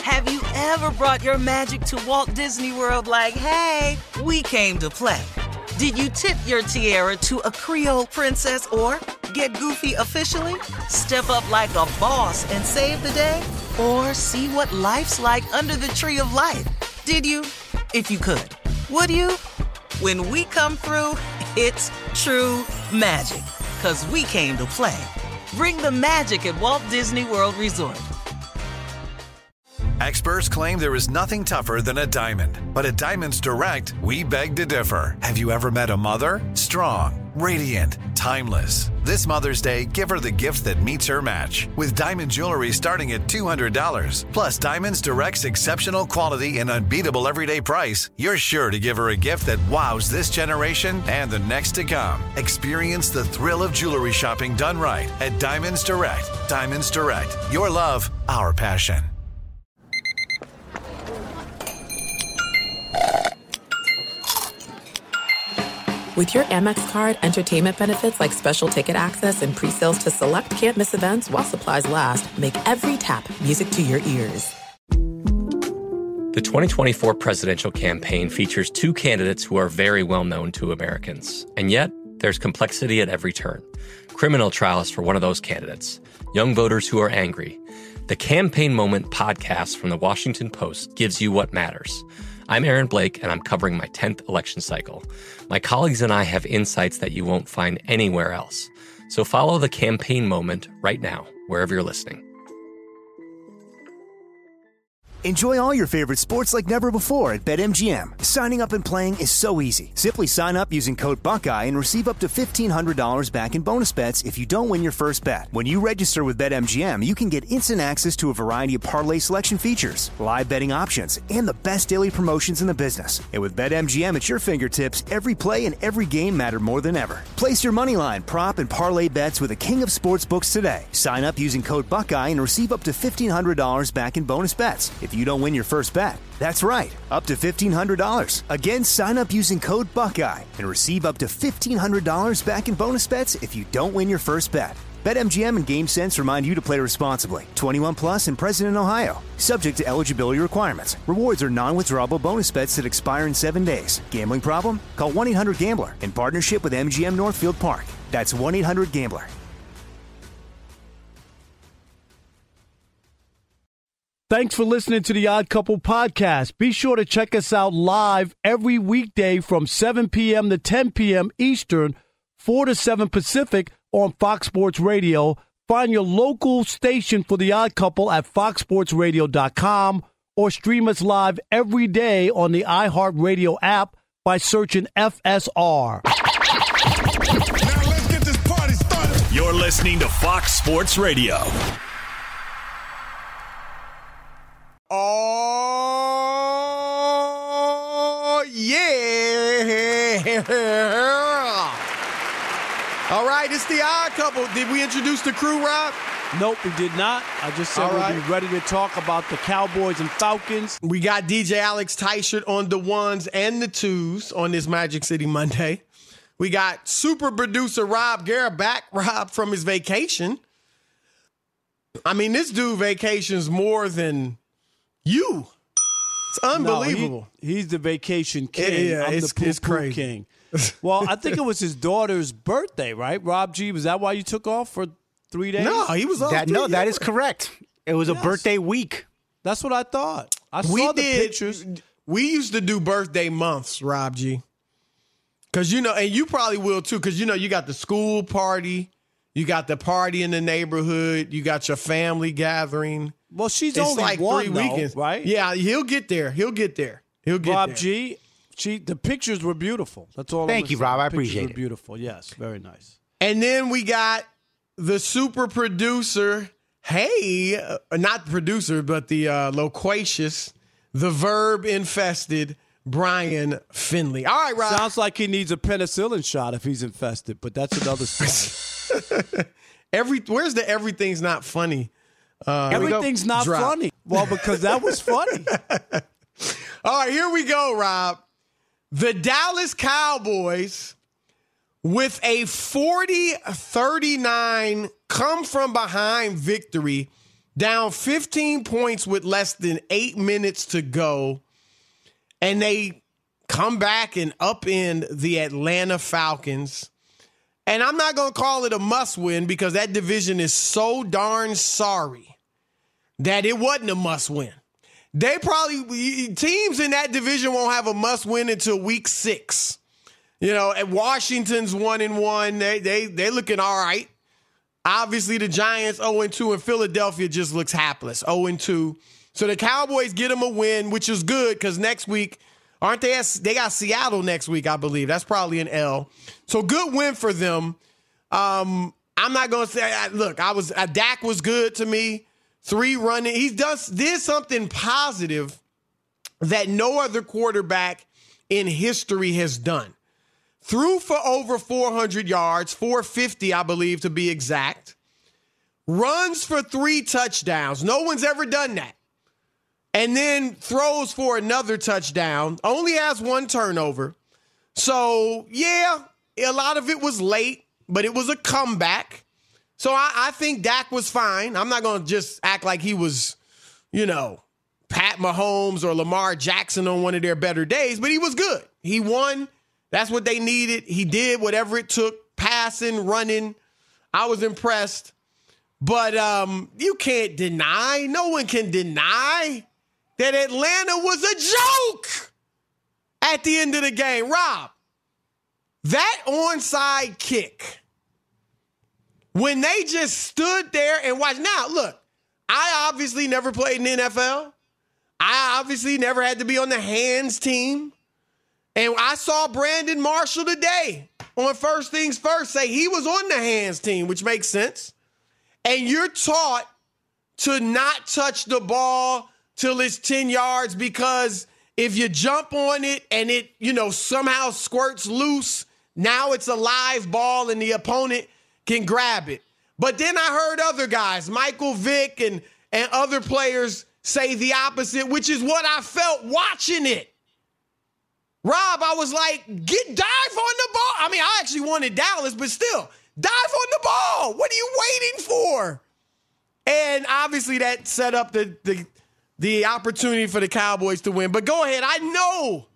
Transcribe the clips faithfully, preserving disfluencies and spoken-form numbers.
Have you ever brought your magic to Walt Disney World like, hey, we came to play? Did you tip your tiara to a Creole princess or get goofy officially? Step up like a boss and save the day? Or see what life's like under the tree of life? Did you? If you could. Would you? When we come through, it's true magic. 'Cause we came to play. Bring the magic at Walt Disney World Resort. Experts claim there is nothing tougher than a diamond. But at Diamonds Direct, we beg to differ. Have you ever met a mother? Strong, radiant, timeless. This Mother's Day, give her the gift that meets her match. With diamond jewelry starting at two hundred dollars. Plus Diamonds Direct's exceptional quality and unbeatable everyday price, you're sure to give her a gift that wows this generation and the next to come. Experience the thrill of jewelry shopping done right at Diamonds Direct. Diamonds Direct. Your love, our passion. With your Amex card, entertainment benefits like special ticket access and pre-sales to select can't-miss events while supplies last make every tap music to your ears. The twenty twenty-four presidential campaign features two candidates who are very well known to Americans. And yet, there's complexity at every turn. Criminal trials for one of those candidates. Young voters who are angry. The Campaign Moment podcast from the Washington Post gives you what matters. I'm Aaron Blake, and I'm covering my tenth election cycle. My colleagues and I have insights that you won't find anywhere else. So follow the Campaign Moment right now, wherever you're listening. Enjoy all your favorite sports like never before at BetMGM. Signing up and playing is so easy. Simply sign up using code Buckeye and receive up to fifteen hundred dollars back in bonus bets if you don't win your first bet. When you register with BetMGM, you can get instant access to a variety of parlay selection features, live betting options, and the best daily promotions in the business. And with BetMGM at your fingertips, every play and every game matter more than ever. Place your moneyline, prop, and parlay bets with the king of sportsbooks today. Sign up using code Buckeye and receive up to fifteen hundred dollars back in bonus bets if you don't win your first bet. That's right, up to fifteen hundred dollars. Again, sign up using code Buckeye and receive up to fifteen hundred dollars back in bonus bets if you don't win your first bet. BetMGM and GameSense remind you to play responsibly. twenty-one plus and present in Ohio. Subject to eligibility requirements. Rewards are non-withdrawable bonus bets that expire in seven days. Gambling problem? Call one eight hundred gambler in partnership with M G M Northfield Park. That's one eight hundred gambler. Thanks for listening to the Odd Couple podcast. Be sure to check us out live every weekday from seven p.m. to ten p.m. Eastern, four to seven Pacific on Fox Sports Radio. Find your local station for the Odd Couple at fox sports radio dot com or stream us live every day on the iHeartRadio app by searching F S R. Now let's get this party started. You're listening to Fox Sports Radio. Oh, yeah. All right, it's the Odd Couple. Did we introduce the crew, Rob? Nope, we did not. I just said we'll be ready to talk about the Cowboys and Falcons. We got D J Alex Teichert on the ones and the twos on this Magic City Monday. We got super producer Rob Guerra back, Rob, from his vacation. I mean, this dude vacations more than you. It's unbelievable. No, he, he's the vacation king. Yeah, I'm it's, the it's poo-poo crazy. king. Well, I think it was his daughter's birthday, right? Rob G, was that why you took off for three days? No, he was off. That, no, that is correct. It was yes. a birthday week. That's what I thought. I we saw the did, pictures. We used to do birthday months, Rob G. Because, you know, and you probably will too, because, you know, you got the school party, you got the party in the neighborhood, you got your family gathering. Well, she's it's only like one, three though, weekends, right? Yeah, he'll get there. He'll get there. He'll get Rob there. G, she, the pictures were beautiful. That's all. Thank you, Rob. I appreciate it. it. Beautiful. Yes, very nice. And then we got the super producer. Hey, uh, not the producer, but the uh, loquacious, the verb infested Brian Finley. All right, Rob. Sounds like he needs a penicillin shot if he's infested, but that's another story. Every where's the everything's not funny? Uh, Everything's not drop. funny. Well, because that was funny. All right, here we go, Rob. The Dallas Cowboys, with a forty thirty-nine come-from-behind victory, down fifteen points with less than eight minutes to go, and they come back and upend the Atlanta Falcons. And I'm not going to call it a must-win because that division is so darn sorry that it wasn't a must-win. They probably, teams in that division won't have a must-win until week six. You know, and Washington's one and one. They, they, they're looking all right. Obviously, the Giants oh and two, and Philadelphia just looks hapless, oh and two. So the Cowboys get them a win, which is good because next week, aren't they? At, they got Seattle next week, I believe. That's probably an L. So good win for them. Um, I'm not going to say, look, I was uh, Dak was good to me. Three running. He does did something positive that no other quarterback in history has done. Threw for over four hundred yards, four fifty, I believe, to be exact. Runs for three touchdowns. No one's ever done that. And then throws for another touchdown. Only has one turnover. So, yeah, a lot of it was late, but it was a comeback. So I, I think Dak was fine. I'm not going to just act like he was, you know, Pat Mahomes or Lamar Jackson on one of their better days, but he was good. He won. That's what they needed. He did whatever it took, passing, running. I was impressed. But um, you can't deny, no one can deny that Atlanta was a joke at the end of the game. Rob, that onside kick, when they just stood there and watched. Now, look, I obviously never played in the N F L. I obviously never had to be on the hands team. And I saw Brandon Marshall today on First Things First say he was on the hands team, which makes sense. And you're taught to not touch the ball till it's ten yards because if you jump on it and it, you know, somehow squirts loose, now it's a live ball and the opponent can grab it. But then I heard other guys, Michael Vick and, and other players say the opposite, which is what I felt watching it. Rob, I was like, get dive on the ball. I mean, I actually wanted Dallas, but still, dive on the ball. What are you waiting for? And obviously that set up the, the, the opportunity for the Cowboys to win. But go ahead. I know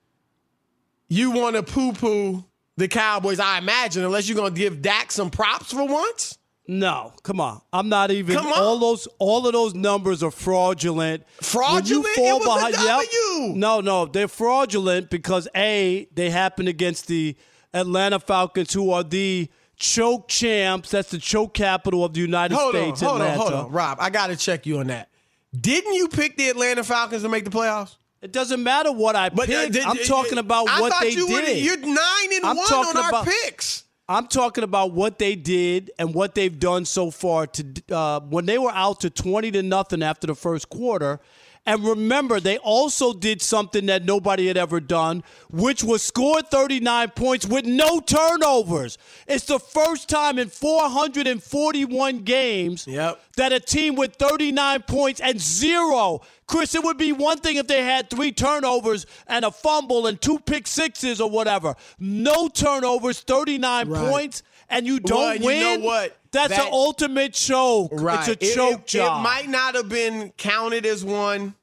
you want to poo-poo the Cowboys, I imagine, unless you're going to give Dak some props for once. No, come on. I'm not even. Come on. All those, all of those numbers are fraudulent. Fraudulent? It was behind, a W. Yep, no, no, they're fraudulent because A, they happen against the Atlanta Falcons, who are the choke champs. That's the choke capital of the United hold States. On, hold Atlanta. on, hold on, Rob. I got to check you on that. Didn't you pick the Atlanta Falcons to make the playoffs? It doesn't matter what I but, picked. Uh, did, I'm talking about I what they you did. You're nine and I'm one talking on our about, picks. I'm talking about what they did and what they've done so far. To uh, when they were out to twenty to nothing after the first quarter. And remember, they also did something that nobody had ever done, which was score thirty-nine points with no turnovers. It's the first time in four hundred forty-one games yep. that a team with thirty-nine points and zero. Chris, it would be one thing if they had three turnovers and a fumble and two pick sixes or whatever. No turnovers, thirty-nine right. points, and you don't well, win. You know what? That's that, an ultimate choke. Right. It's a it, choke it, job. It might not have been counted as one.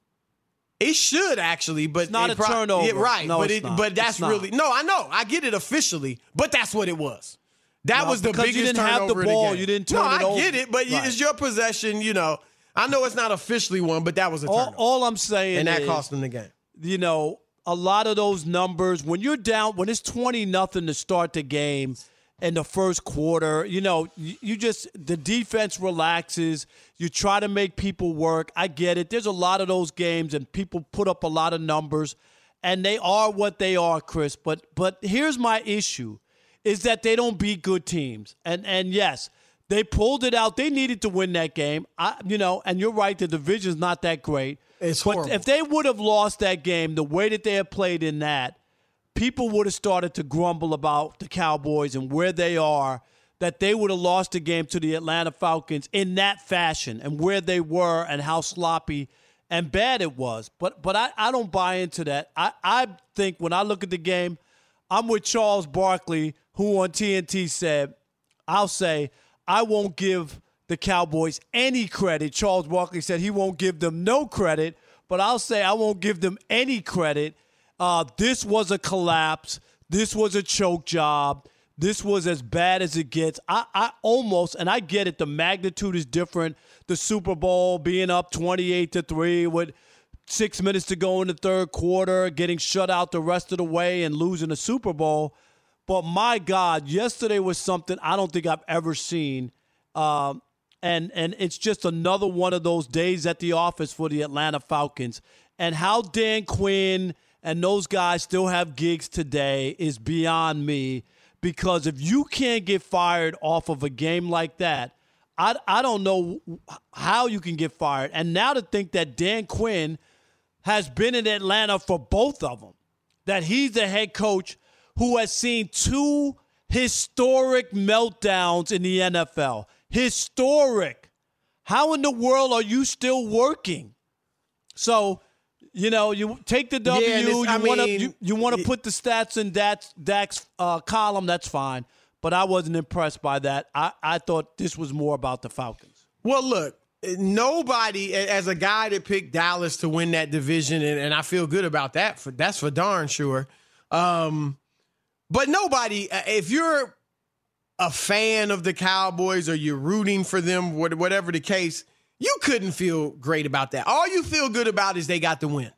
It should actually, but it's not it a pro- turnover. Yeah, right. No, but it's it, not. but that's It's not. really no. I know. I get it officially, but that's what it was. That no, was the because biggest you didn't turnover have the of ball. game. You didn't turn no, it I over. get it, but right. it's your possession. You know, I know it's not officially one, but that was a turnover. All, all I'm saying and that is, cost them the game. You know, a lot of those numbers when you're down, when it's twenty nothing to start the game. In the first quarter, you know, you, you just, the defense relaxes. You try to make people work. I get it. There's a lot of those games, and people put up a lot of numbers, and they are what they are, Chris. But but here's my issue, is that they don't beat good teams. And and yes, they pulled it out. They needed to win that game. I, you know, and you're right, the division's not that great. It's but horrible. If they would have lost that game the way that they have played in that, people would have started to grumble about the Cowboys and where they are, that they would have lost the game to the Atlanta Falcons in that fashion and where they were and how sloppy and bad it was. But but I, I don't buy into that. I, I think when I look at the game, I'm with Charles Barkley, who on T N T said, I'll say, I won't give the Cowboys any credit. Charles Barkley said he won't give them no credit, but I'll say I won't give them any credit. Uh, this was a collapse. This was a choke job. This was as bad as it gets. I, I almost, and I get it, the magnitude is different. The Super Bowl being up twenty-eight to three with six minutes to go in the third quarter, getting shut out the rest of the way and losing the Super Bowl. But my God, yesterday was something I don't think I've ever seen. Um, and, and it's just another one of those days at the office for the Atlanta Falcons. And how Dan Quinn and those guys still have gigs today is beyond me. Because if you can't get fired off of a game like that, I, I don't know how you can get fired. And now to think that Dan Quinn has been in Atlanta for both of them, that he's the head coach who has seen two historic meltdowns in the N F L. Historic. How in the world are you still working? So, you know, you take the W, yeah, this, you I want to mean, you, you want to put the stats in Dak's, Dak's uh, column, that's fine. But I wasn't impressed by that. I, I thought this was more about the Falcons. Well, look, nobody, as a guy that picked Dallas to win that division, and, and I feel good about that, for that's for darn sure. Um, but nobody, if you're a fan of the Cowboys or you're rooting for them, whatever the case, you couldn't feel great about that. All you feel good about is they got the win.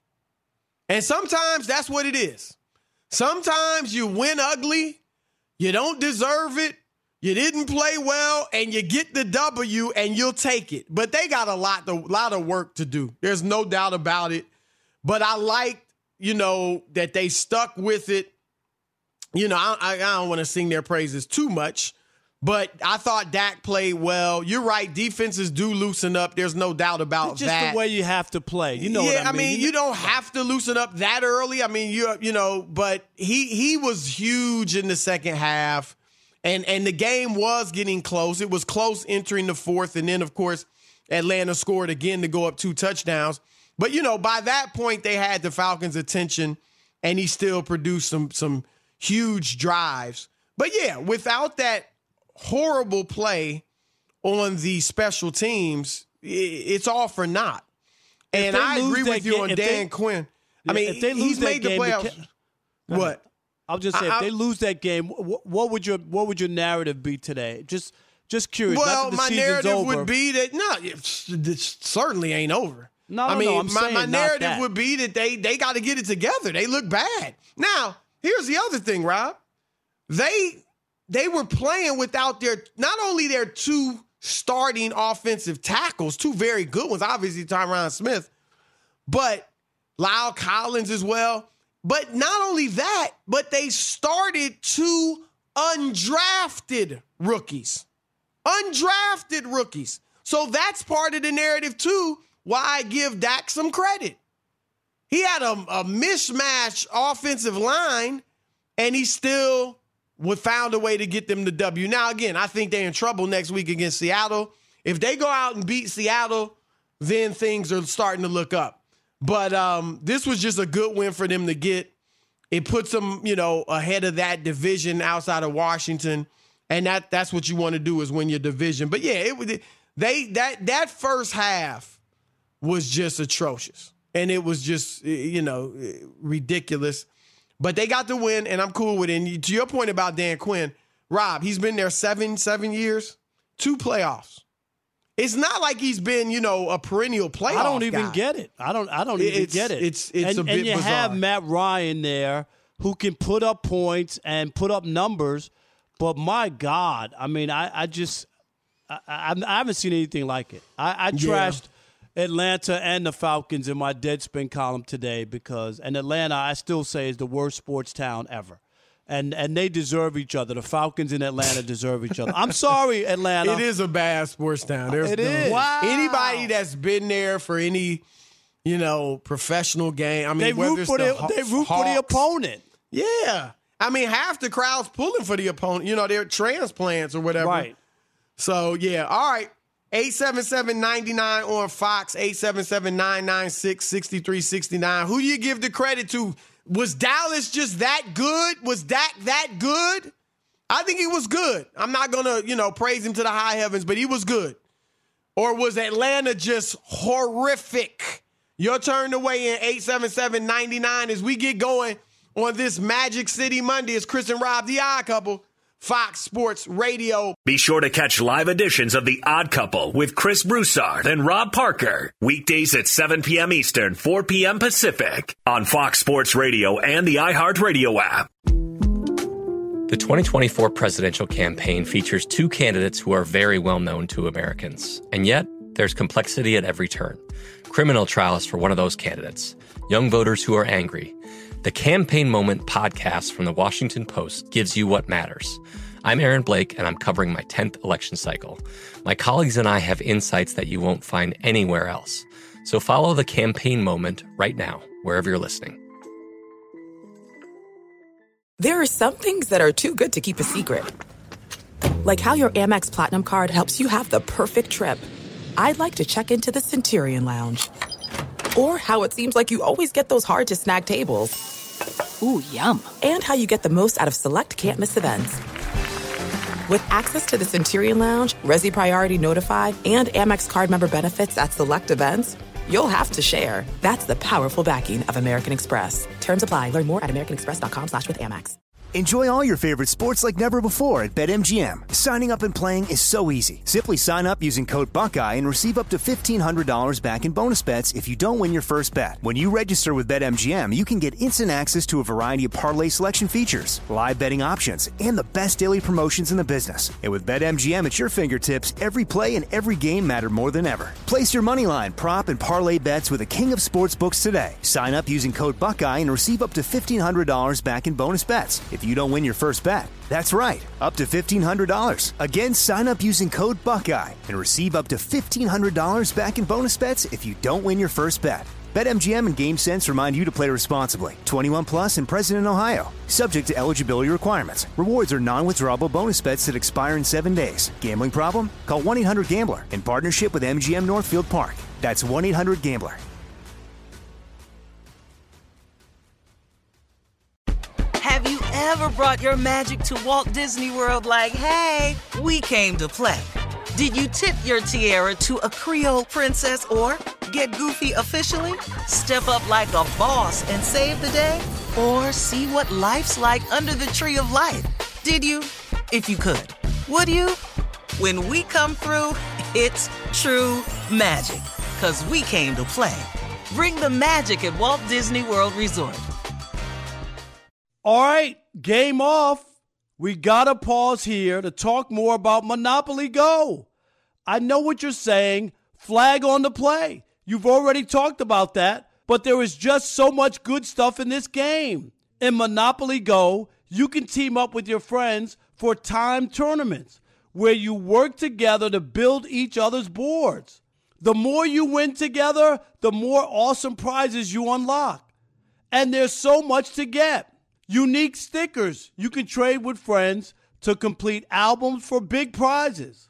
And sometimes that's what it is. Sometimes you win ugly, you don't deserve it, you didn't play well, and you get the W and you'll take it. But they got a lot, a lot of work to do. There's no doubt about it. But I liked, you know, that they stuck with it. You know, I, I don't want to sing their praises too much. But I thought Dak played well. You're right. Defenses do loosen up. There's no doubt about it's just that. the way you have to play. You know yeah, what I mean? I mean, you don't have to loosen up that early. I mean, you you know, but he he was huge in the second half. And and the game was getting close. It was close entering the fourth. And then, of course, Atlanta scored again to go up two touchdowns. But, you know, by that point, they had the Falcons' attention, and he still produced some some huge drives. But, yeah, without that horrible play on the special teams, it's all for naught. And I agree with you on Dan they, Quinn. I mean, if they lose he's that made the game, playoffs. Can, what? I'll just say, I, if they lose that game, what would your what would your narrative be today? Just just curious. Well, the my narrative over. would be that no, it certainly ain't over. No, I no, mean, no, I'm my, saying my narrative that. would be that they they got to get it together. They look bad. Now, here's the other thing, Rob. They they were playing without their not only their two starting offensive tackles, two very good ones, obviously Tyron Smith, but Lyle Collins as well. But not only that, but they started two undrafted rookies. Undrafted rookies. So that's part of the narrative, too, why I give Dak some credit. He had a, a mismatched offensive line, and he still would found a way to get them the W. Now, again, I think they're in trouble next week against Seattle. If they go out and beat Seattle, then things are starting to look up. But um, this was just a good win for them to get. It puts them, you know, ahead of that division outside of Washington, and that that's what you want to do is win your division. But yeah, it they that that first half was just atrocious, and it was just you know ridiculous. But they got the win, and I'm cool with it. And to your point about Dan Quinn, Rob, he's been there seven seven years, two playoffs. It's not like he's been, you know, a perennial playoff I don't even guy. get it. I don't. I don't even it's, get it. It's it's and, a bit and you bizarre. have Matt Ryan there who can put up points and put up numbers, but my God, I mean, I, I just I, I, I haven't seen anything like it. I, I trashed yeah. Atlanta and the Falcons in my Deadspin column today because, and Atlanta, I still say is the worst sports town ever. And and they deserve each other. The Falcons in Atlanta deserve each other. I'm sorry, Atlanta. It is a bad sports town. There's it no, is. Wow. Anybody that's been there for any, you know, professional game. I mean, they whether root it's for the, the, they root Hawks, for the opponent. Yeah, I mean, half the crowd's pulling for the opponent. You know, they're transplants or whatever. Right. So yeah, all right. eight seven seven, nine nine on Fox. eight seven seven, nine nine six, six three six nine. Who do you give the credit to? Was Dallas just that good? Was Dak that good? I think he was good. I'm not going to, you know, praise him to the high heavens, but he was good. Or was Atlanta just horrific? Your turn to weigh in, eight seven seven, nine nine as we get going on this Magic City Monday. It's Chris and Rob, the Odd Couple, Fox Sports Radio. Be sure to catch live editions of The Odd Couple with Chris Broussard and Rob Parker. Weekdays at seven p.m. Eastern, four p.m. Pacific on Fox Sports Radio and the iHeartRadio app. The twenty twenty-four presidential campaign features two candidates who are very well known to Americans. And yet, there's complexity at every turn. Criminal trials for one of those candidates. Young voters who are angry. The Campaign Moment podcast from the Washington Post gives you what matters. I'm Aaron Blake, and I'm covering my tenth election cycle. My colleagues and I have insights that you won't find anywhere else. So follow the Campaign Moment right now, wherever you're listening. There are some things that are too good to keep a secret. Like how your Amex Platinum card helps you have the perfect trip. I'd like to check into the Centurion Lounge. Or how it seems like you always get those hard-to-snag tables. Ooh, yum. And how you get the most out of select can't-miss events. With access to the Centurion Lounge, Resi Priority Notified, and Amex card member benefits at select events, you'll have to share. That's the powerful backing of American Express. Terms apply. Learn more at americanexpress.com slash with Amex. Enjoy all your favorite sports like never before at BetMGM. Signing up and playing is so easy. Simply sign up using code Buckeye and receive up to fifteen hundred dollars back in bonus bets if you don't win your first bet. When you register with BetMGM, you can get instant access to a variety of parlay selection features, live betting options, and the best daily promotions in the business. And with BetMGM at your fingertips, every play and every game matter more than ever. Place your moneyline, prop, and parlay bets with the king of sportsbooks today. Sign up using code Buckeye and receive up to fifteen hundred dollars back in bonus bets if you don't win your first bet. That's right, up to fifteen hundred dollars. Again, sign up using code Buckeye and receive up to fifteen hundred dollars back in bonus bets if you don't win your first bet. BetMGM and GameSense remind you to play responsibly. twenty-one plus and present in Ohio. Subject to eligibility requirements. Rewards are non-withdrawable bonus bets that expire in seven days. Gambling problem? Call one eight hundred gambler in partnership with M G M Northfield Park. That's one eight hundred gambler. Have you ever brought your magic to Walt Disney World like, hey, we came to play? Did you tip your tiara to a Creole princess or get goofy officially? Step up like a boss and save the day? Or see what life's like under the tree of life? Did you? If you could. Would you? When we come through, it's true magic. 'Cause we came to play. Bring the magic at Walt Disney World Resort. All right, game off. We got to pause here to talk more about Monopoly Go. I know what you're saying. Flag on the play. You've already talked about that, but there is just so much good stuff in this game. In Monopoly Go, you can team up with your friends for timed tournaments where you work together to build each other's boards. The more you win together, the more awesome prizes you unlock. And there's so much to get. Unique stickers you can trade with friends to complete albums for big prizes.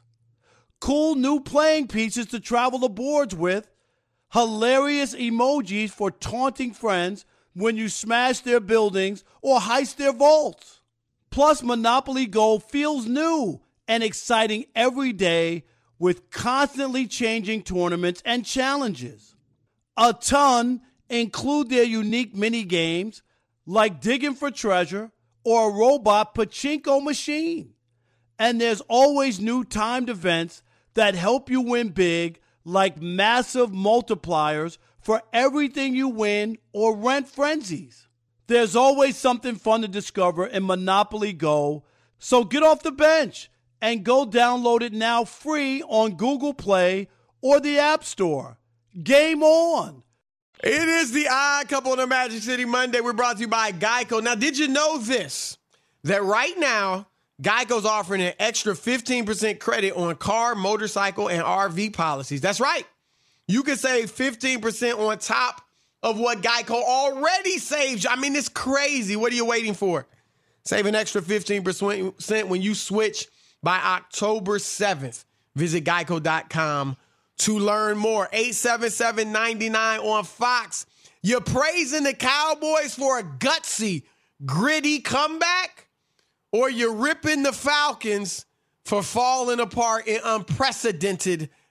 Cool new playing pieces to travel the boards with. Hilarious emojis for taunting friends when you smash their buildings or heist their vaults. Plus, Monopoly Go feels new and exciting every day with constantly changing tournaments and challenges. A ton include their unique mini games like digging for treasure or a robot pachinko machine. And there's always new timed events that help you win big, like massive multipliers for everything you win or rent frenzies. There's always something fun to discover in Monopoly Go, so get off the bench and go download it now free on Google Play or the App Store. Game on! It is the Odd Couple on the Magic City Monday. We're brought to you by Geico. Now, did you know this? That right now, Geico's offering an extra fifteen percent credit on car, motorcycle, and R V policies. That's right. You can save fifteen percent on top of what Geico already saves you. I mean, it's crazy. What are you waiting for? Save an extra fifteen percent when you switch by October seventh. Visit geico dot com to learn more. eight seven seven, nine nine on Fox. You're praising the Cowboys for a gutsy, gritty comeback? Or you're ripping the Falcons for falling apart in unprecedented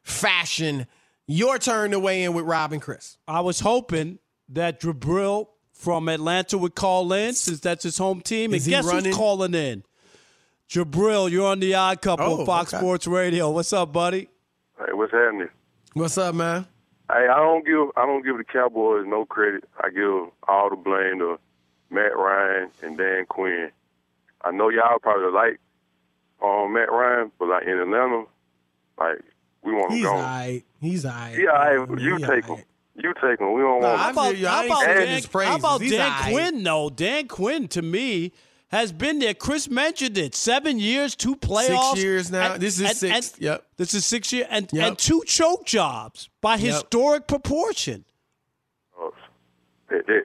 fashion. Your turn to weigh in with Rob and Chris. I was hoping that Jabril from Atlanta would call in since that's his home team. Is and he guess running? who's calling in? Jabril, you're on the Odd Couple, Oh, Fox okay. Sports Radio. What's up, buddy? Hey, what's happening? What's up, man? Hey, I don't give I don't give the Cowboys no credit. I give all the blame to Matt Ryan and Dan Quinn. I know y'all probably like um, Matt Ryan, but like in Atlanta, like we want him He's all gone. right. He's all right. Yeah, all right, you He take all him. You take him. We don't Nah, want I him. How about, feel you. I how ain't about saying Dan, his praises. how about He's Dan all right. Quinn, though? Dan Quinn, to me, has been there. Chris mentioned it. Seven years, two playoffs. Six years now. And- This is and- six. and- Yep. This is six years. And, Yep. and two choke jobs by Yep. historic proportion. Oh, that- that-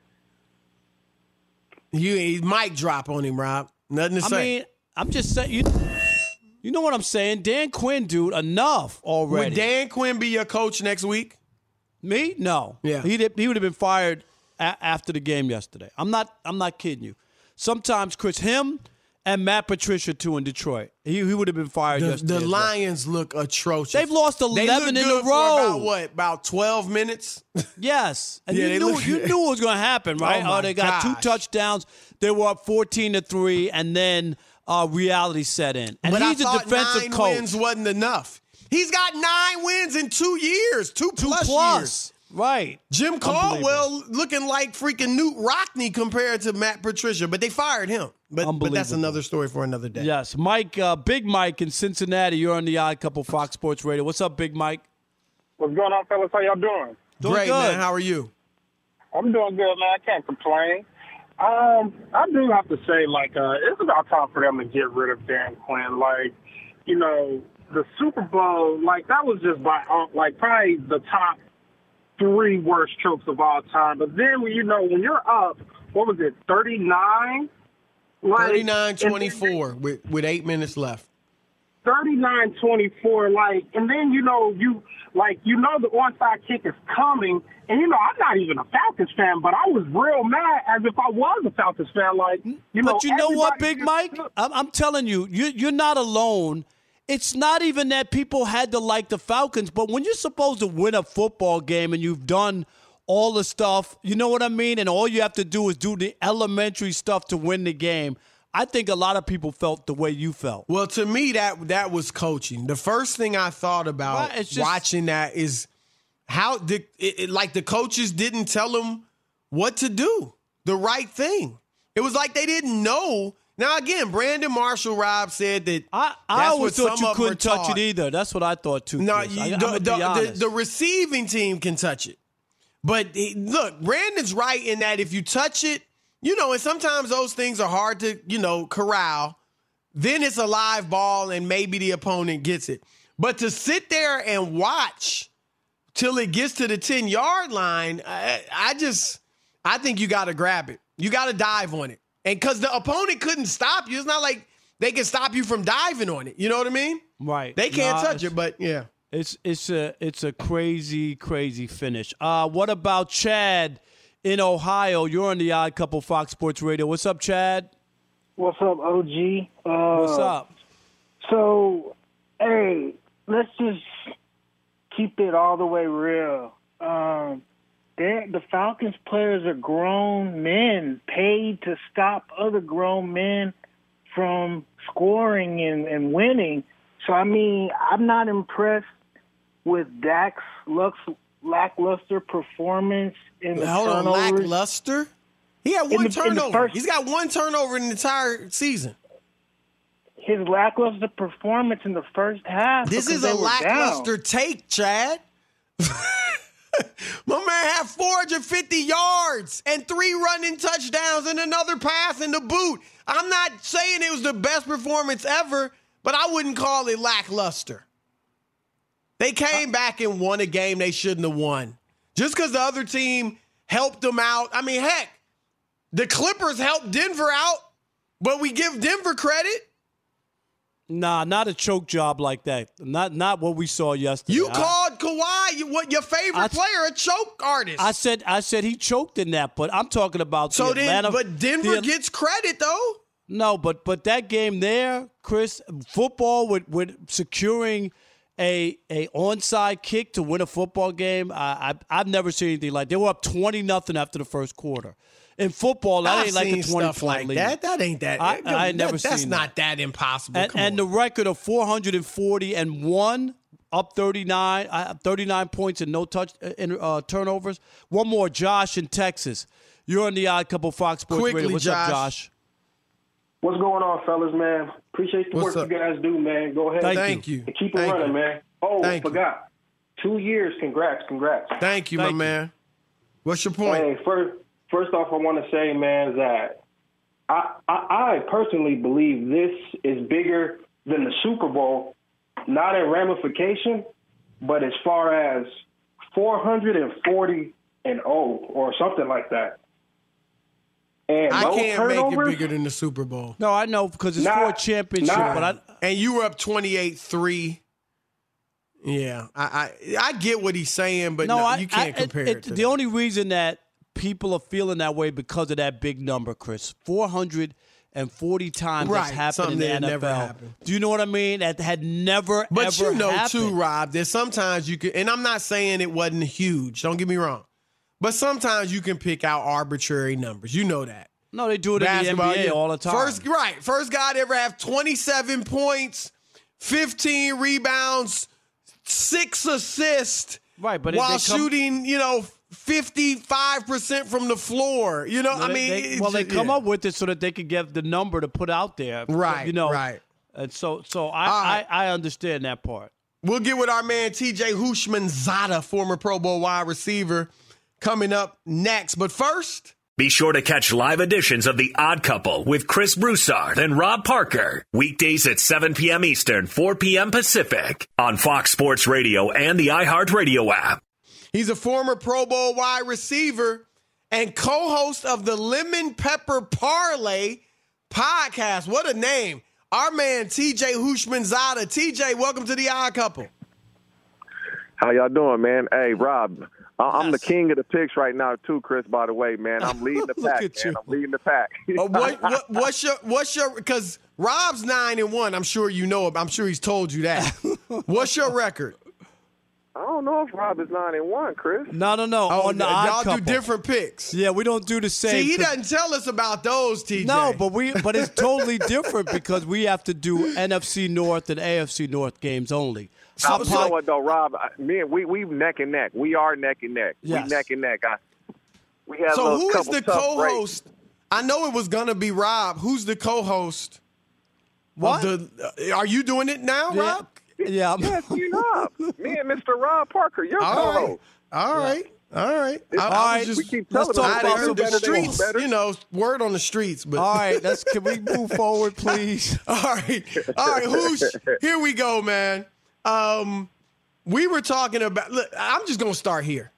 You he mic drop on him, Rob. Nothing to I say. mean, I'm just saying. You, you know what I'm saying? Dan Quinn, dude, enough already. Would Dan Quinn be your coach next week? Me? No. Yeah. He did, he would have been fired a- after the game yesterday. I'm not. I'm not kidding you. Sometimes Chris, him and Matt Patricia too in Detroit. He, he would have been fired The, yesterday. the as well. Lions look atrocious. They've lost They look eleven in good a for row. About what? About twelve minutes. Yes, and Yeah, you they knew look you good. knew it was going to happen, right? Oh, my they got gosh. two touchdowns. They were up fourteen to three, and then uh, reality set in. And but he's I a thought defensive nine coach. wins wasn't enough. He's got nine wins in two years, two, Two plus, plus, years. right? Jim Caldwell looking like freaking Newt Rockney compared to Matt Patricia, but they fired him. But, but that's Unbelievable. another story for another day. Yes, Mike, uh, Big Mike in Cincinnati. You're on the Odd Couple Fox Sports Radio. What's up, Big Mike? What's going on, fellas? How y'all doing? Doing Great, good. man. How are you? I'm doing good, man. I can't complain. Um, I do have to say, like, uh, it's about time for them to get rid of Dan Quinn. Like, you know, the Super Bowl, like, that was just by, uh, like, probably the top three worst chokes of all time. But then, you know, when you're up, what was it, thirty-nine? Like, thirty-nine twenty-four with, with eight minutes left. thirty-nine twenty-four, like, and then, you know, you, like, you know the onside kick is coming, and, you know, I'm not even a Falcons fan, but I was real mad as if I was a Falcons fan, like, you know. But you know what, everybody Big just Mike? took- I'm, I'm telling you, you, you're not alone. It's not even that people had to like the Falcons, but when you're supposed to win a football game and you've done all the stuff, you know what I mean? And all you have to do is do the elementary stuff to win the game. I think a lot of people felt the way you felt. Well, to me, that that was coaching. The first thing I thought about Right, it's just- watching that is how the it, it, like the coaches didn't tell them what to do, the right thing. It was like they didn't know. Now again, Brandon Marshall, Rob said that I, I that's always what thought some you of them couldn't were touch taught. it either. That's what I thought too. No, Chris. you, I, the, I'm gonna the, be the, honest. the receiving team can touch it. But he- look, Brandon's right in that if you touch it, you know, and sometimes those things are hard to, you know, corral. Then it's a live ball and maybe the opponent gets it. But to sit there and watch till it gets to the ten-yard line, I, I just, I think you got to grab it. You got to dive on it. And because the opponent couldn't stop you. It's not like they can stop you from diving on it. You know what I mean? Right. They can't Nah, touch it's- it, but yeah. It's it's a it's a crazy crazy finish. Uh, what about Chad in Ohio? You're on the Odd Couple Fox Sports Radio. What's up, Chad? What's up, O G? Uh, What's up? So, hey, let's just keep it all the way real. Um, they're- the Falcons players are grown men paid to stop other grown men from scoring and, and winning. So, I mean, I'm not impressed with Dak's lux, lackluster performance in the Hold on, turnovers. lackluster? He had In one the- in the turnover. first- He's got one turnover in the entire season. His lackluster performance in the first half. This because is a they were lackluster down. take, Chad. My man had four hundred fifty yards and three running touchdowns and another pass in the boot. I'm not saying it was the best performance ever, but I wouldn't call it lackluster. They came back and won a game they shouldn't have won. Just because the other team helped them out. I mean, heck, the Clippers helped Denver out, but we give Denver credit. Nah, not a choke job like that. Not not what we saw yesterday. You I- called Kawhi, you, what your favorite I- player, a choke artist. I said I said he choked in that, but I'm talking about so the then, Atlanta. but Denver the- gets credit though. No, but but that game there, Chris, football with with securing a a onside kick to win a football game. I, I I've never seen anything like. They were up twenty nothing after the first quarter. In football, that I've ain't like a seen twenty stuff like lead. that. That ain't that. I, I ain't that, never that's seen not that. that impossible. And, Come and on. the record of four hundred forty and one, up thirty-nine, uh, thirty-nine points and no touch uh, in, uh, turnovers. One more, Josh in Texas. You're on the Odd Couple Fox Sports Quickly, Radio. What's Josh. up, Josh? What's going on, fellas, man? Appreciate the What's work up? you guys do, man. Go ahead. Thank, Thank you. And keep it Thank running, you. man. Oh, Thank you. forgot. Two years. Congrats. Congrats. Thank you, Thank my you. man. What's your point? Hey, first, first off, I want to say, man, that I, I, I personally believe this is bigger than the Super Bowl, not in ramification, but as far as four hundred forty and oh, or something like that. And I no can't turnovers, make it bigger than the Super Bowl. No, I know because it's Not- for a championship. not- but I, And you were up twenty-eight three. Yeah, I, I I get what he's saying, but no, no, I, you can't I, compare it, it, to The that. only reason that people are feeling that way because of that big number, Chris, four hundred forty times Right, that's happened something in the that N F L. never happened. Do you know what I mean? That had never, But ever you know happened. too, Rob, that sometimes you can, and I'm not saying it wasn't huge. Don't get me wrong, but sometimes you can pick out arbitrary numbers. You know that. No, they do it in the N B A yeah. all the time. First, right, first guy to ever have twenty-seven points, fifteen rebounds, six assists, right, but it- while they come- shooting, you know, fifty-five percent from the floor. You know, No, I they- mean, they- it's well, they just- come yeah. up with it so that they could get the number to put out there. Right, you know, right. And so, so I, right. I, I understand that part. We'll get with our man T J Hushmanzada, former Pro Bowl wide receiver, coming up next. But first, Be sure to catch live editions of The Odd Couple with Chris Broussard and Rob Parker. Weekdays at seven p.m. Eastern, four p.m. Pacific on Fox Sports Radio and the iHeartRadio app. he's a former Pro Bowl wide receiver and co-host of the Lemon Pepper Parlay podcast. What a name. Our man T J Hushmanzada. T J, welcome to The Odd Couple. How y'all doing, man? Hey, Rob, I- I'm Yes. the king of the picks right now, too, Chris, by the way, man. I'm leading the Look pack, at man. you. I'm leading the pack. Uh, what, what, what's your, what's your, because Rob's nine and one. I'm sure you know it. I'm sure he's told you that. What's your record? I don't know if Rob is nine and one, Chris. No, no, no. Oh, on the y'all Odd do Couple. different picks. Yeah, we don't do the same. See, he 'cause- doesn't tell us about those, T J. No, but we but it's totally different because we have to do N F C North and A F C North games only. I, Some you know pod- what, though, Rob? I, me and we, we neck and neck. We are neck and neck. Yes. We neck and neck. I, we have So a who is couple the tough co-host? I know it was gonna be Rob. Who's the co-host? What? Of the, uh, are you doing it now, Yeah. Rob? Yeah, I'm- Yes, we Rob. Me and Mister Rob Parker, your All co-host. right. All right. All right. I, All I was right. just, We keep Let's telling talk them I about better, heard the better, better, streets, better. you know, word on the streets. But All right, let's can we move forward, please? all right, all right. Who's here? We go, man. Um, we were talking about. Look, I'm just gonna start here.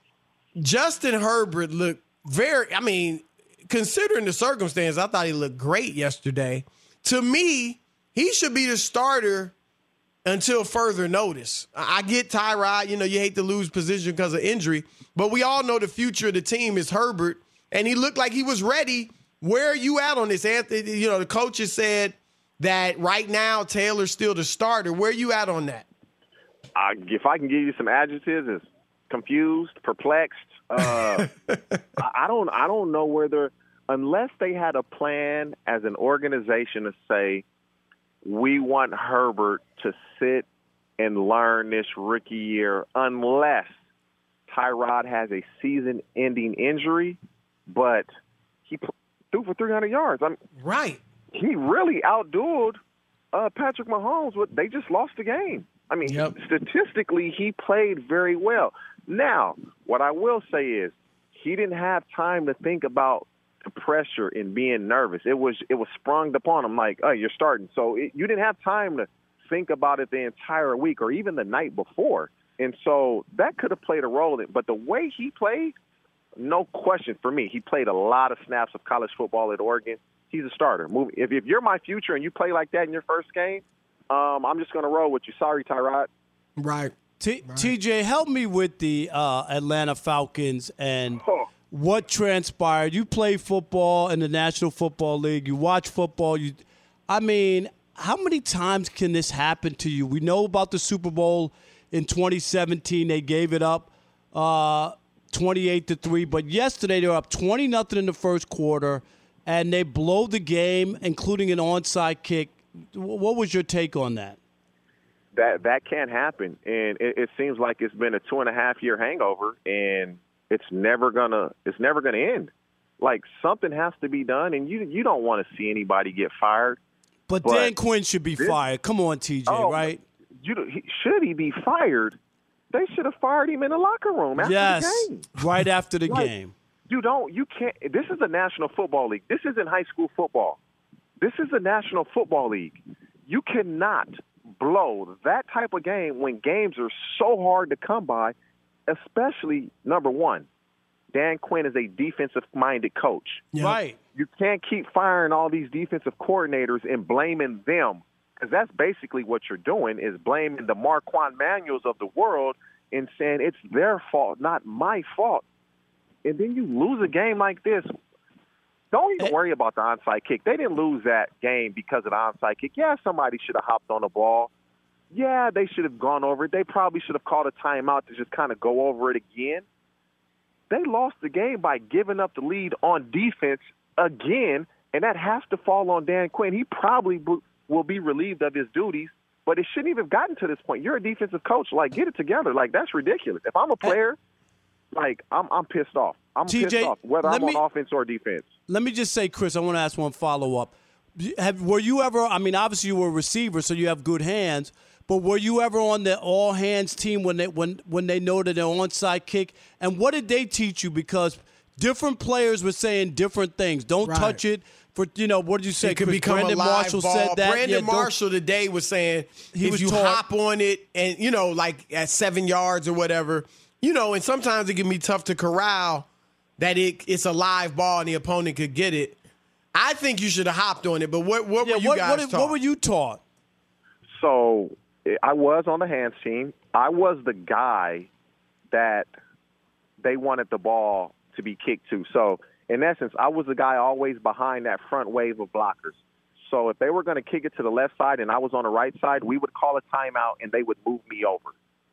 Justin Herbert looked very. I mean, considering the circumstance, I thought he looked great yesterday. To me, he should be the starter until further notice. I I get Tyrod. You know, you hate to lose position because of injury, but we all know the future of the team is Herbert, and he looked like he was ready. Where are you at on this, Anthony? You know, the coaches said that right now Taylor's still the starter. Where are you at on that? I, if I can give you some adjectives, it's confused, perplexed. Uh, I I don't, I don't know whether, unless they had a plan as an organization to say, we want Herbert to sit and learn this rookie year, unless Tyrod has a season-ending injury, but he pl- threw for three hundred yards. I'm right. He really outdueled uh, Patrick Mahomes. But they just lost the game. I mean, Yep. statistically, he played very well. Now, what I will say is he didn't have time to think about the pressure and being nervous. It was it was sprung upon him like, oh, you're starting. So it, you didn't have time to think about it the entire week or even the night before. And so that could have played a role in it. But the way he played, no question for me, he played a lot of snaps of college football at Oregon. He's a starter. Move, if, if you're my future and you play like that in your first game, um, I'm just going to roll with you. Sorry, Tyrod. Right. T- TJ, help me with the uh, Atlanta Falcons and what transpired. You play football in the National Football League. You watch football. You, I mean, how many times can this happen to you? We know about the Super Bowl in twenty seventeen. They gave it up uh, twenty-eight to three. But yesterday they were up twenty nothing in the first quarter, and they blow the game, including an onside kick. What was your take on that? That that can't happen, and it, it seems like it's been a two and a half year hangover, and it's never gonna it's never gonna end. Like, something has to be done, and you you don't want to see anybody get fired. But, but Dan Quinn should be this, fired. Come on, T J, oh, right? You, he, should he be fired? They should have fired him in the locker room after yes, the game. right after the like, game. You don't. You can't. This is the National Football League. This isn't high school football. This is the National Football League. You cannot blow that type of game when games are so hard to come by, especially, number one, Dan Quinn is a defensive-minded coach. Yeah. Right. You can't keep firing all these defensive coordinators and blaming them, because that's basically what you're doing, is blaming the Marquand Manuels of the world and saying it's their fault, not my fault. And then you lose a game like this. Don't even worry about the onside kick. They didn't lose that game because of the onside kick. Yeah, somebody should have hopped on the ball. Yeah, they should have gone over it. They probably should have called a timeout to just kind of go over it again. They lost the game by giving up the lead on defense again, and that has to fall on Dan Quinn. He probably b- will be relieved of his duties, but it shouldn't even have gotten to this point. You're a defensive coach. Like, get it together. Like, that's ridiculous. If I'm a player, like, I'm I'm pissed off. I'm T J, pissed off, whether I'm me, on offense or defense. Let me just say, Chris, I want to ask one follow-up. Have, were you ever, I mean, obviously you were a receiver, so you have good hands, but were you ever on the all-hands team when they when when they noted an onside kick? And what did they teach you? Because different players were saying different things. Don't right. touch it. For you know, what did you say? It could Chris? become Brandon a live Marshall ball. said that. Brandon yeah, Marshall today was saying he if was you taught, hop on it and, you know, like at seven yards or whatever, you know, and sometimes it can be tough to corral that it it's a live ball and the opponent could get it. I think you should have hopped on it, but what, what yeah, were you what, guys what, taught? What were you taught? So I was on the hands team. I was the guy that they wanted the ball to be kicked to. So, in essence, I was the guy always behind that front wave of blockers. So if they were going to kick it to the left side and I was on the right side, we would call a timeout and they would move me over.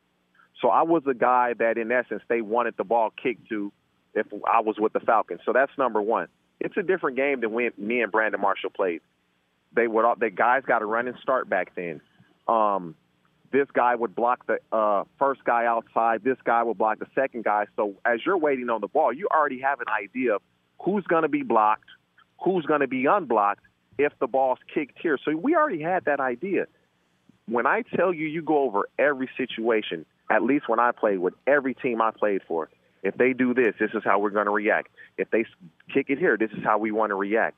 So I was the guy that, in essence, they wanted the ball kicked to if I was with the Falcons. So that's number one. It's a different game than when me and Brandon Marshall played. They would, the guys got to run and start back then. Um, this guy would block the uh, first guy outside. This guy would block the second guy. So as you're waiting on the ball, you already have an idea of who's going to be blocked, who's going to be unblocked if the ball's kicked here. So we already had that idea. When I tell you, you go over every situation, at least when I played with every team I played for, if they do this, this is how we're going to react. If they kick it here, this is how we want to react.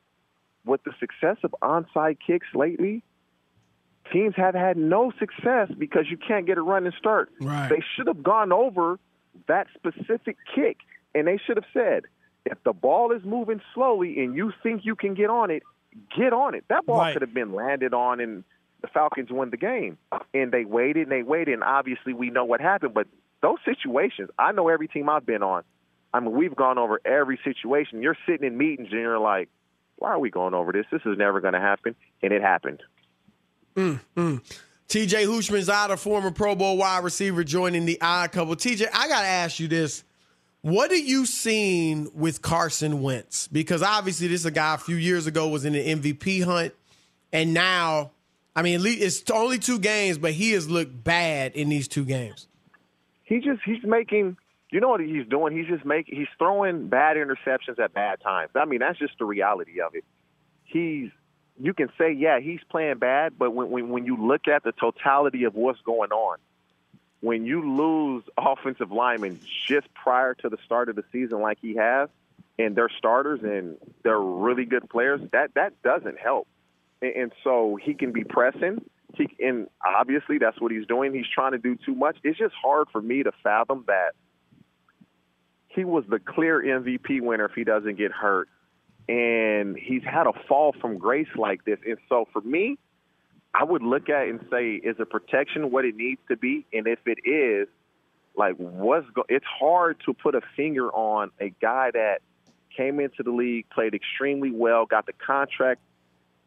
With the success of onside kicks lately, teams have had no success because you can't get a run and start. Right. They should have gone over that specific kick, and they should have said, if the ball is moving slowly and you think you can get on it, get on it. That ball right. could have been landed on and the Falcons win the game. And they waited and they waited, and obviously we know what happened. But those situations, I know every team I've been on. I mean, we've gone over every situation. You're sitting in meetings and you're like, why are we going over this? This is never going to happen. And it happened. Mm, mm. T J Houshmandzadeh, former Pro Bowl wide receiver, joining the Odd Couple. T J, I got to ask you this. What are you seeing with Carson Wentz? Because obviously this is a guy a few years ago was in the M V P hunt, and now, I mean, it's only two games, but he has looked bad in these two games. He just he's making, you know what he's doing? He's just making he's throwing bad interceptions at bad times. I mean, that's just the reality of it. He's you can say, yeah, he's playing bad, but when when, when you look at the totality of what's going on, when you lose offensive linemen just prior to the start of the season like he has, and they're starters and they're really good players, that that doesn't help. And, and so he can be pressing. He, and obviously that's what he's doing. He's trying to do too much. It's just hard for me to fathom that he was the clear M V P winner if he doesn't get hurt. And he's had a fall from grace like this. And so for me, I would look at it and say, is the protection what it needs to be? And if it is, like, what's go- it's hard to put a finger on a guy that came into the league, played extremely well, got the contract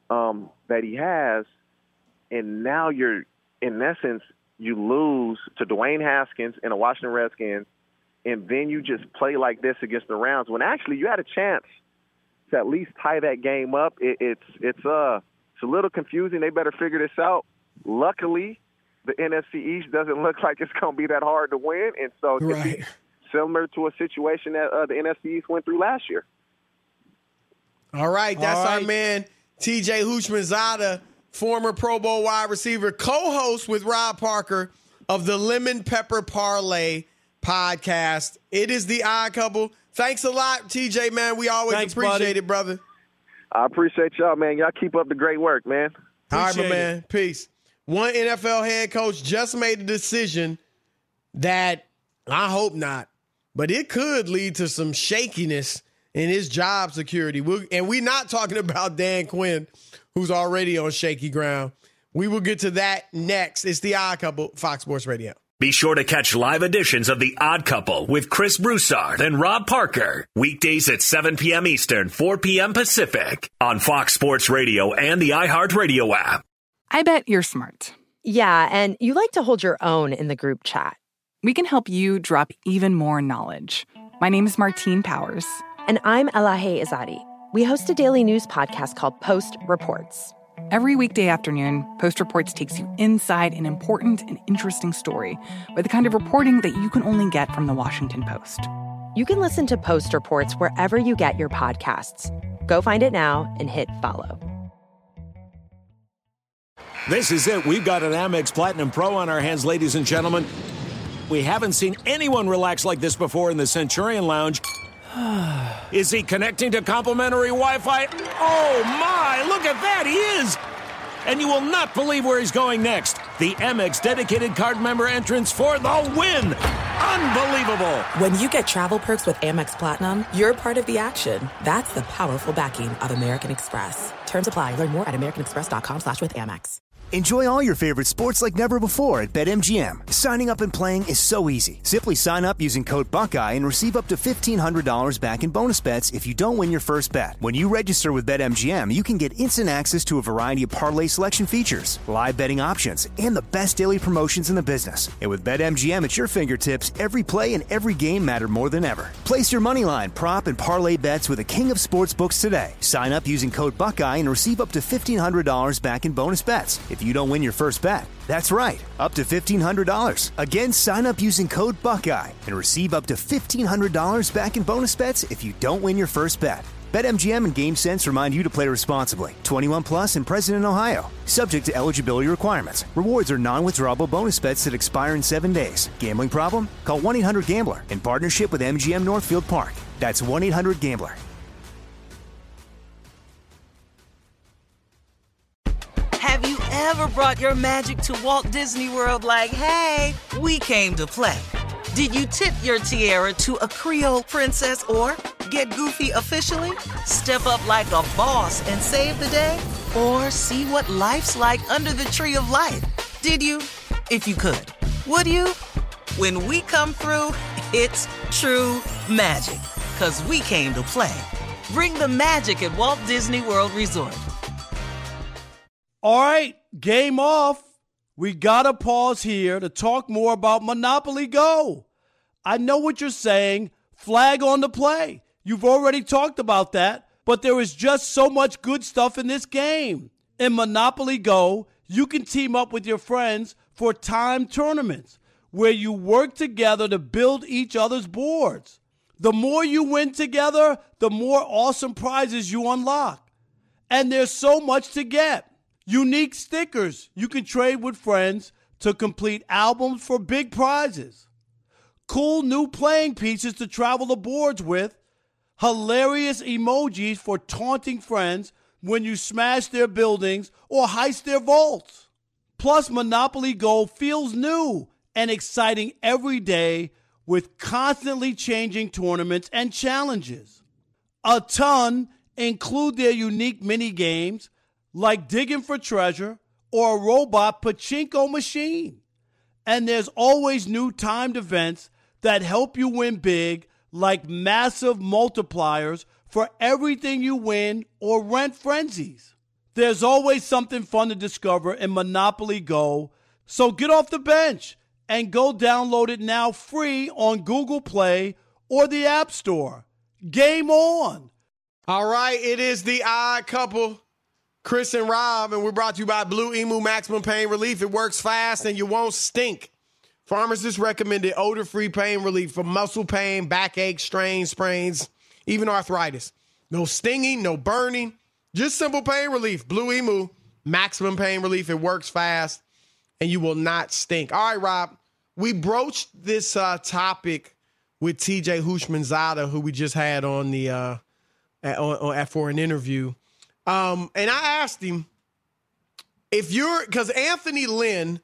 um, that he has, and now you're, in essence, you lose to Dwayne Haskins and the Washington Redskins, and then you just play like this against the Rams when actually you had a chance to at least tie that game up. It, it's it's uh it's a little confusing. They better figure this out. Luckily, the N F C East doesn't look like it's going to be that hard to win, and so it could be similar to a situation that uh, the N F C East went through last year. All right, that's All right. our man T J Houshmandzadeh, former Pro Bowl wide receiver, co-host with Rob Parker of the Lemon Pepper Parlay podcast. It is the Odd Couple. Thanks a lot, T J, man. We always Thanks, appreciate buddy. it, brother. I appreciate y'all, man. Y'all keep up the great work, man. All right, my Appreciate man. it. Peace. One N F L head coach just made a decision that I hope not, but it could lead to some shakiness in his job security. We'll, and we're not talking about Dan Quinn, who's already on shaky ground. We will get to that next. It's the Odd Couple, Fox Sports Radio. Be sure to catch live editions of The Odd Couple with Chris Broussard and Rob Parker. Weekdays at seven p.m. Eastern, four p.m. Pacific on Fox Sports Radio and the iHeartRadio app. I bet you're smart. Yeah, and you like to hold your own in the group chat. We can help you drop even more knowledge. My name is Martine Powers. And I'm Elahe Izadi. We host a daily news podcast called Post Reports. Every weekday afternoon, Post Reports takes you inside an important and interesting story with the kind of reporting that you can only get from the Washington Post. You can listen to Post Reports wherever you get your podcasts. Go find it now and hit follow. This is it. We've got an Amex Platinum Pro on our hands, ladies and gentlemen. We haven't seen anyone relax like this before in the Centurion Lounge. Is he connecting to complimentary Wi-Fi? Oh, my! Look at that! He is! And you will not believe where he's going next. The Amex dedicated card member entrance for the win! Unbelievable! When you get travel perks with Amex Platinum, you're part of the action. That's the powerful backing of American Express. Terms apply. Learn more at americanexpress.com slash with Amex. Enjoy all your favorite sports like never before at BetMGM. Signing up and playing is so easy. Simply sign up using code Buckeye and receive up to fifteen hundred dollars back in bonus bets if you don't win your first bet. When you register with BetMGM, you can get instant access to a variety of parlay selection features, live betting options, and the best daily promotions in the business. And with BetMGM at your fingertips, every play and every game matter more than ever. Place your moneyline, prop, and parlay bets with the king of sportsbooks today. Sign up using code Buckeye and receive up to fifteen hundred dollars back in bonus bets if you don't win your first bet. That's right, up to fifteen hundred dollars. Again, sign up using code Buckeye and receive up to fifteen hundred dollars back in bonus bets if you don't win your first bet. BetMGM and GameSense remind you to play responsibly. twenty-one plus and present in Ohio. Subject to eligibility requirements. Rewards are non-withdrawable bonus bets that expire in seven days. Gambling problem? Call one eight hundred gambler in partnership with M G M Northfield Park. That's one eight hundred gambler. Have you ever brought your magic to Walt Disney World like, hey, we came to play? Did you tip your tiara to a Creole princess or get goofy officially? Step up like a boss and save the day? Or see what life's like under the tree of life? Did you? If you could. Would you? When we come through, it's true magic. 'Cause we came to play. Bring the magic at Walt Disney World Resort. All right, game off. We got to pause here to talk more about Monopoly Go. I know what you're saying. Flag on the play. You've already talked about that, but there is just so much good stuff in this game. In Monopoly Go, you can team up with your friends for timed tournaments where you work together to build each other's boards. The more you win together, the more awesome prizes you unlock. And there's so much to get. Unique stickers you can trade with friends to complete albums for big prizes. Cool new playing pieces to travel the boards with. Hilarious emojis for taunting friends when you smash their buildings or heist their vaults. Plus, Monopoly Go feels new and exciting every day with constantly changing tournaments and challenges. A ton include their unique mini games like digging for treasure or a robot pachinko machine. And there's always new timed events that help you win big, like massive multipliers for everything you win or rent frenzies. There's always something fun to discover in Monopoly Go. So get off the bench and go download it now free on Google Play or the App Store. Game on. All right, it is the Odd Couple, Chris and Rob, and we're brought to you by Blue Emu Maximum Pain Relief. It works fast and you won't stink. Pharmacists recommended odor-free pain relief for muscle pain, backache, strains, sprains, even arthritis. No stinging, no burning, just simple pain relief. Blue Emu Maximum Pain Relief. It works fast and you will not stink. All right, Rob, we broached this uh, topic with T J Houshmandzadeh, who we just had on the uh, at, on, at, for an interview. Um, and I asked him if you're, because Anthony Lynn,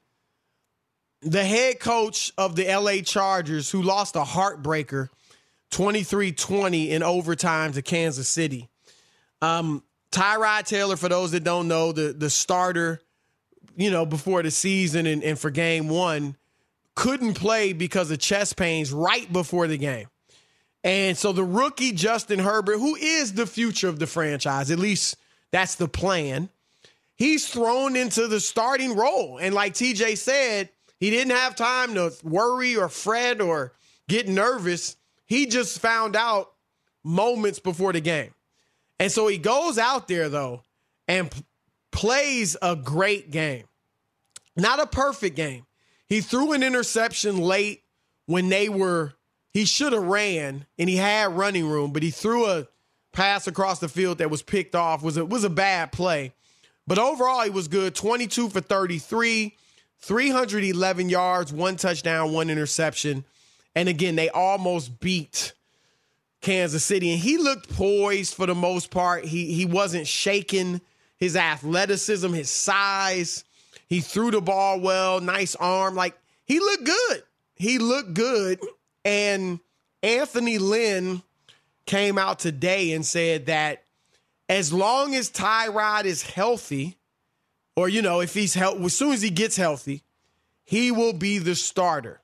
the head coach of the L A Chargers, who lost a heartbreaker twenty-three twenty in overtime to Kansas City. Um, Tyrod Taylor, for those that don't know, the, the starter, you know, before the season and, and for game one, couldn't play because of chest pains right before the game. And so the rookie Justin Herbert, who is the future of the franchise, at least that's the plan, he's thrown into the starting role. And like T J said, he didn't have time to worry or fret or get nervous. He just found out moments before the game. And so he goes out there, though, and p- plays a great game. Not a perfect game. He threw an interception late when they were, he should have ran, and he had running room, but he threw a pass across the field that was picked off. Was a, was a bad play. But overall, he was good. twenty-two for thirty-three, three hundred eleven yards, one touchdown, one interception. And again, they almost beat Kansas City. And he looked poised for the most part. He he wasn't shaking. His athleticism, his size. He threw the ball well, nice arm. Like, he looked good. He looked good. And Anthony Lynn came out today and said that as long as Tyrod is healthy, or, you know, if he's healthy, as soon as he gets healthy, he will be the starter.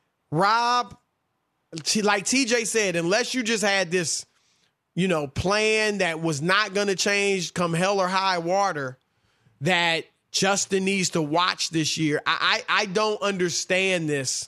Rob, like T J said, unless you just had this, you know, plan that was not going to change come hell or high water, that Justin needs to watch this year. I, I I don't understand this.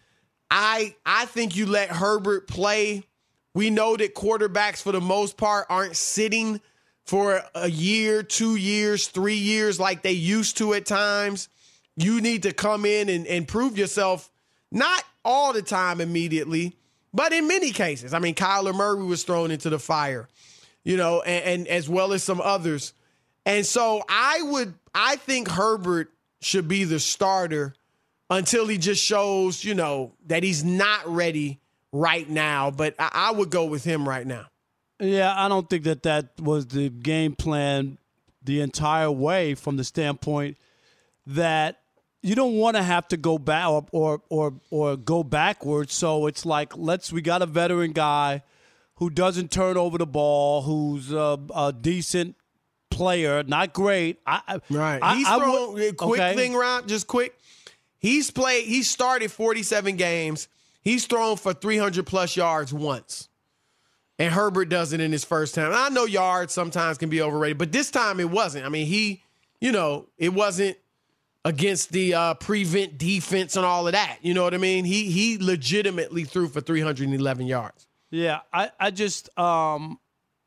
I I think you let Herbert play. We know that quarterbacks, for the most part, aren't sitting for a year, two years, three years like they used to at times. You need to come in and, and prove yourself, not all the time immediately, but in many cases. I mean, Kyler Murray was thrown into the fire, you know, and, and as well as some others. And so I would, I think Herbert should be the starter until he just shows, you know, that he's not ready right now. But I, I would go with him right now. Yeah, I don't think that that was the game plan the entire way, from the standpoint that you don't want to have to go back or, or or or go backwards. So it's like, let's we got a veteran guy who doesn't turn over the ball, who's a, a decent player, not great. I, right. I, He's I, thrown, I, quick okay. thing, Rob, just quick. He's played, he started forty-seven games. He's thrown for three hundred plus yards once. And Herbert does it in his first time. And I know yards sometimes can be overrated, but this time it wasn't. I mean, he, you know, it wasn't against the uh, prevent defense and all of that. You know what I mean? He he legitimately threw for three hundred eleven yards. Yeah, I, I just, um,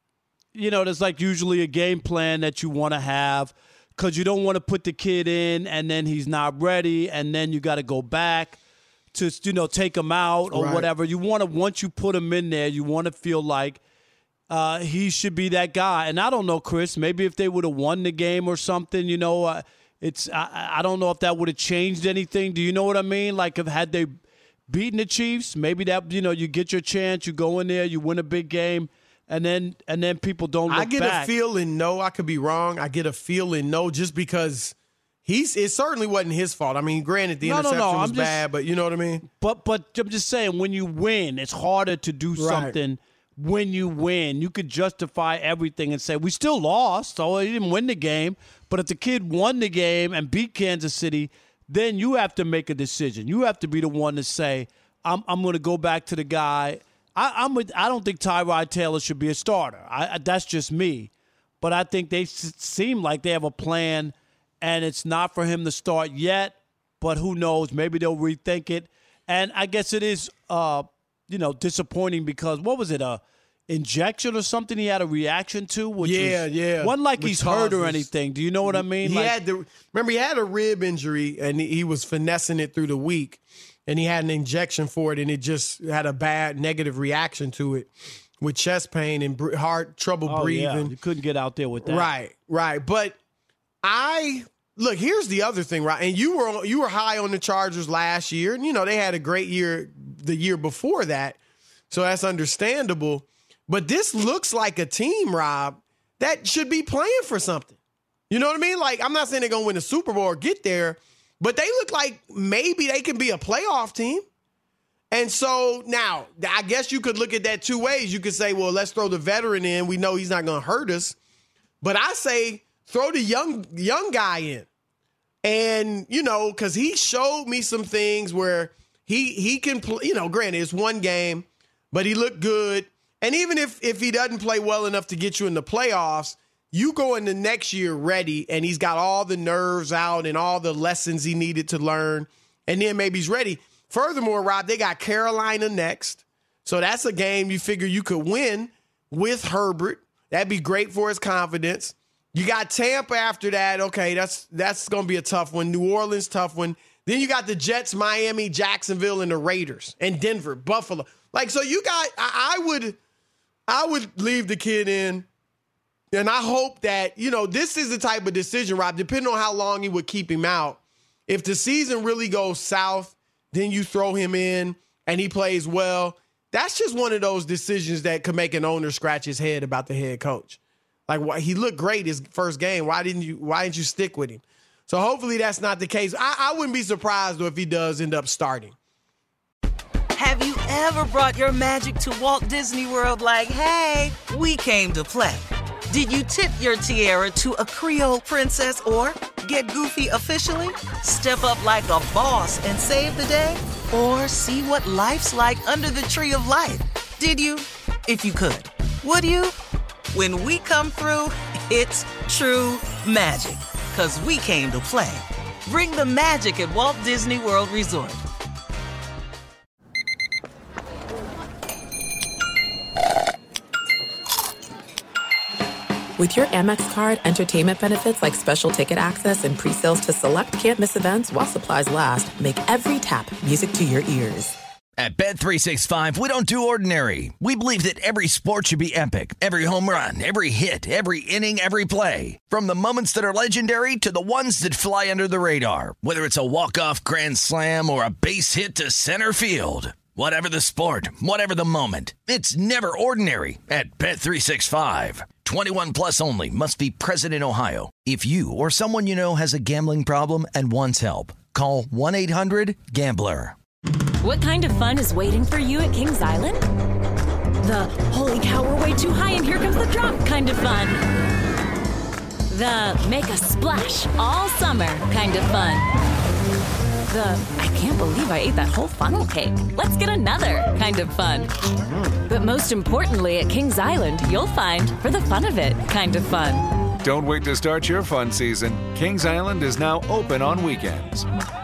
you know, there's like usually a game plan that you want to have, because you don't want to put the kid in and then he's not ready and then you got to go back to, you know, take him out or Right. whatever. You want to, once you put him in there, you want to feel like uh, he should be that guy. And I don't know, Chris, maybe if they would have won the game or something, you know, uh, it's I, I don't know if that would have changed anything. Do you know what I mean? Like, if had they beaten the Chiefs, maybe that, you know, you get your chance, you go in there, you win a big game, and then and then people don't look I get back. a feeling no, I could be wrong. I get a feeling no, just because he's it certainly wasn't his fault. I mean, granted, the No, no, interception no, was I'm just- bad, but you know what I mean? But but I'm just saying, when you win, it's harder to do Right. something. When you win, you could justify everything and say, we still lost, so he didn't win the game. But if the kid won the game and beat Kansas City, then you have to make a decision. You have to be the one to say, I'm I'm going to go back to the guy. I, I'm with, I don't think Tyrod Taylor should be a starter. I, I, that's just me. but I think they s- seem like they have a plan, and it's not for him to start yet, but who knows? Maybe they'll rethink it. And I guess it is, uh, you know, disappointing because what was it, a injection or something he had a reaction to? Which yeah, was, yeah. Wasn't like Which he's hurt or causes- anything. Do you know what I mean? He Like- had the remember he had a rib injury and he, he was finessing it through the week, and he had an injection for it, and it just had a bad negative reaction to it with chest pain and br- heart trouble Oh, yeah. breathing. You couldn't get out there with that. Right, right. But I look. Here's the other thing, right? And you were you were high on the Chargers last year, and you know they had a great year the year before that, so that's understandable. But this looks like a team, Rob, that should be playing for something. You know what I mean? Like, I'm not saying they're gonna win the Super Bowl or get there, but they look like maybe they can be a playoff team. And so now, I guess you could look at that two ways. You could say, well, let's throw the veteran in. We know he's not going to hurt us. But I say throw the young young guy in. And, you know, because he showed me some things where he he can play, you know, granted, it's one game, but he looked good. And even if if he doesn't play well enough to get you in the playoffs, you go into next year ready, and he's got all the nerves out and all the lessons he needed to learn, and then maybe he's ready. Furthermore, Rob, they got Carolina next. So that's a game you figure you could win with Herbert. That'd be great for his confidence. You got Tampa after that. Okay, that's that's going to be a tough one. New Orleans, tough one. Then you got the Jets, Miami, Jacksonville, and the Raiders, and Denver, Buffalo. Like, so you got, I, I would, I would leave the kid in. And I hope that, you know, this is the type of decision, Rob, depending on how long he would keep him out. If the season really goes south, then you throw him in and he plays well. That's just one of those decisions that could make an owner scratch his head about the head coach. Like, why, he looked great his first game. Why didn't you, why didn't you stick with him? So hopefully that's not the case. I, I wouldn't be surprised, though, if he does end up starting. Have you ever brought your magic to Walt Disney World like, hey, we came to play? Did you tip your tiara to a Creole princess or get goofy officially? Step up like a boss and save the day? Or see what life's like under the tree of life? Did you? If you could. Would you? When we come through, it's true magic. 'Cause we came to play. Bring the magic at Walt Disney World Resort. With your Amex card, entertainment benefits like special ticket access and pre-sales to select can't-miss events while supplies last make every tap music to your ears. At Bet three sixty-five, we don't do ordinary. We believe that every sport should be epic. Every home run, every hit, every inning, every play. From the moments that are legendary to the ones that fly under the radar. Whether it's a walk-off grand slam or a base hit to center field. Whatever the sport, whatever the moment. It's never ordinary at Bet three sixty-five. twenty-one plus only. Must be present in Ohio. If you or someone you know has a gambling problem and wants help, call one eight hundred gambler. What kind of fun is waiting for you at Kings Island? The holy cow, we're way too high and here comes the drop kind of fun. The make a splash all summer kind of fun. The I can't believe I ate that whole funnel cake. Let's get another kind of fun. But most importantly, at Kings Island, you'll find for the fun of it kind of fun. Don't wait to start your fun season. Kings Island is now open on weekends.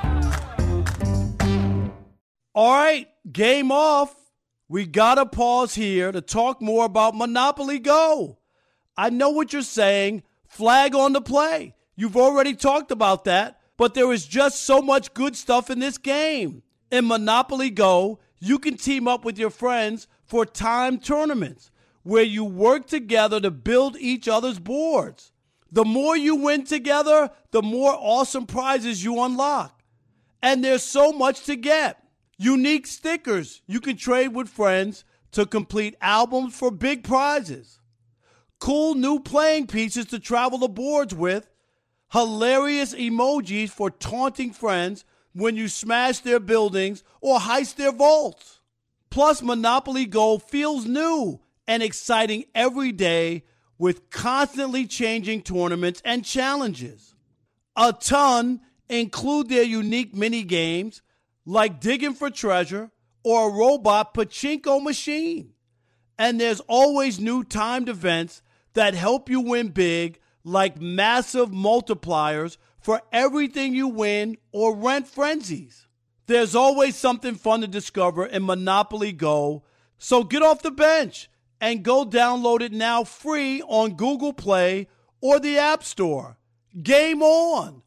All right, game off. We got to pause here to talk more about Monopoly Go. I know what you're saying. Flag on the play. You've already talked about that, but there is just so much good stuff in this game. In Monopoly Go, you can team up with your friends for timed tournaments where you work together to build each other's boards. The more you win together, the more awesome prizes you unlock. And there's so much to get. Unique stickers you can trade with friends to complete albums for big prizes. Cool new playing pieces to travel the boards with. Hilarious emojis for taunting friends when you smash their buildings or heist their vaults. Plus, Monopoly Go feels new and exciting every day with constantly changing tournaments and challenges. A ton include their unique mini games like digging for treasure or a robot pachinko machine. And there's always new timed events that help you win big, like massive multipliers for everything you win or rent frenzies. There's always something fun to discover in Monopoly Go, so get off the bench and go download it now free on Google Play or the App Store. Game on!